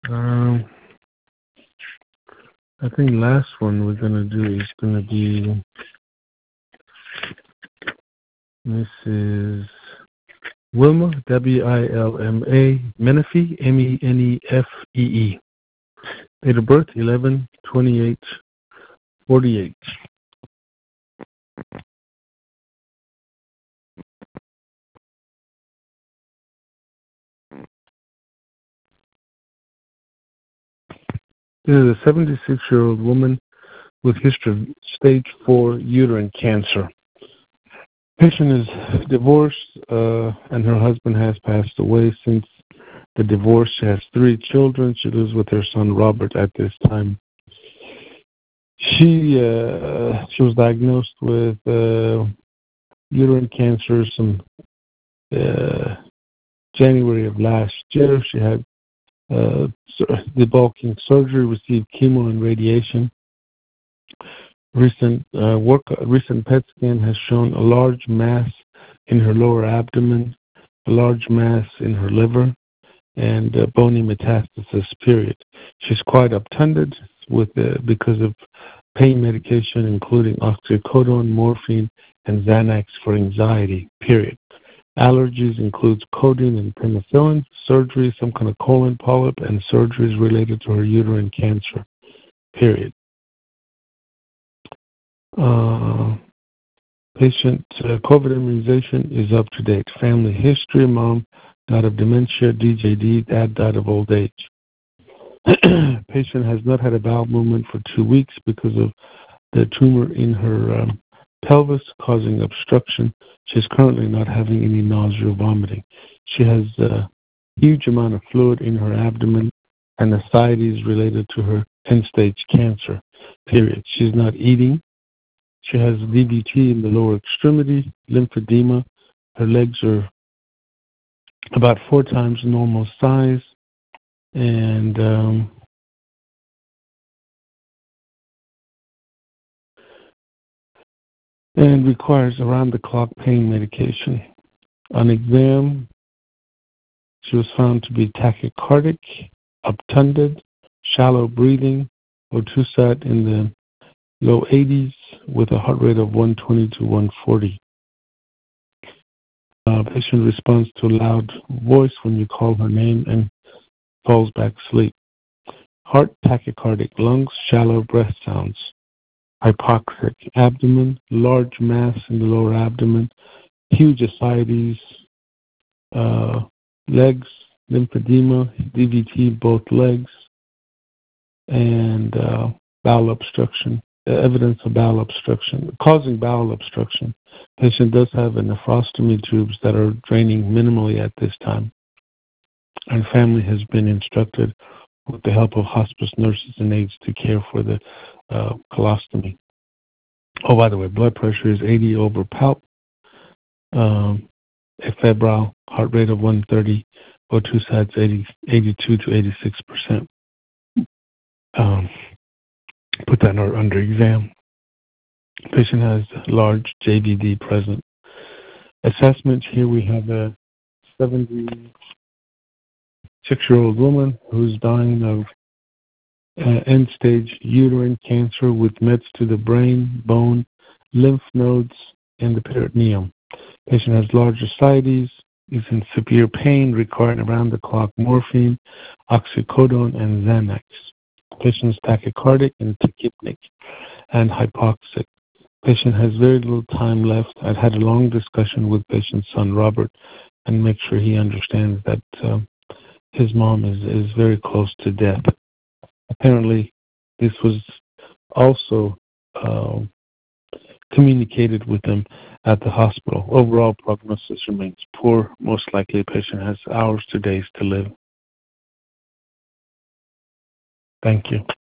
Um, I think last one we're gonna do is gonna be Mrs. Wilma, Wilma Menefee, Menefee. Date of birth 11/28/48. This is a 76-year-old woman with history of stage 4 uterine cancer. Patient is divorced, and her husband has passed away since the divorce. She has 3 children. She lives with her son Robert at this time. She was diagnosed with uterine cancer January of last year. She had debulking surgery, received chemo and radiation. Recent PET scan has shown a large mass in her lower abdomen, a large mass in her liver, and bony metastasis. Period. She's quite obtunded because of pain medication, including oxycodone, morphine, and Xanax for anxiety. Period. Allergies includes codeine and penicillin. Surgery, some kind of colon polyp, and surgeries related to her uterine cancer. Period. Patient COVID immunization is up to date. Family history: mom died of dementia, DJD, dad died of old age. Patient has not had a bowel movement for 2 weeks because of the tumor in her pelvis causing obstruction. She's currently not having any nausea or vomiting. She has a huge amount of fluid in her abdomen and ascites related to her end-stage cancer. Period. She's not eating. She has DVT in the lower extremity, lymphedema. Her legs are about 4 times normal size, and requires around-the-clock pain medication. On exam, she was found to be tachycardic, obtunded, shallow breathing, O2 sat in the low 80s with a heart rate of 120 to 140. Patient responds to a loud voice when you call her name and falls back asleep. Heart tachycardic, lungs shallow, breath sounds. Hypoxic abdomen, large mass in the lower abdomen, huge ascites, legs, lymphedema, DVT, both legs, and bowel obstruction, evidence of bowel obstruction, causing bowel obstruction. Patient does have a nephrostomy tubes that are draining minimally at this time. And family has been instructed with the help of hospice nurses and aides to care for the colostomy. Oh, by the way, blood pressure is 80 over palp, febrile, heart rate of 130, O2 sats 82 to 86%. Put that under exam. Patient has large JVD present. Assessment: here we have a 76-year-old woman who's dying of end-stage uterine cancer with mets to the brain, bone, lymph nodes, and the peritoneum. Patient has large ascites, is in severe pain, requiring around-the-clock morphine, oxycodone, and Xanax. Patient is tachycardic and tachypnic and hypoxic. Patient has very little time left. I've had a long discussion with patient's son, Robert, and make sure he understands that his mom is very close to death. Apparently, this was also communicated with them at the hospital. Overall prognosis remains poor. Most likely, the patient has hours to days to live. Thank you.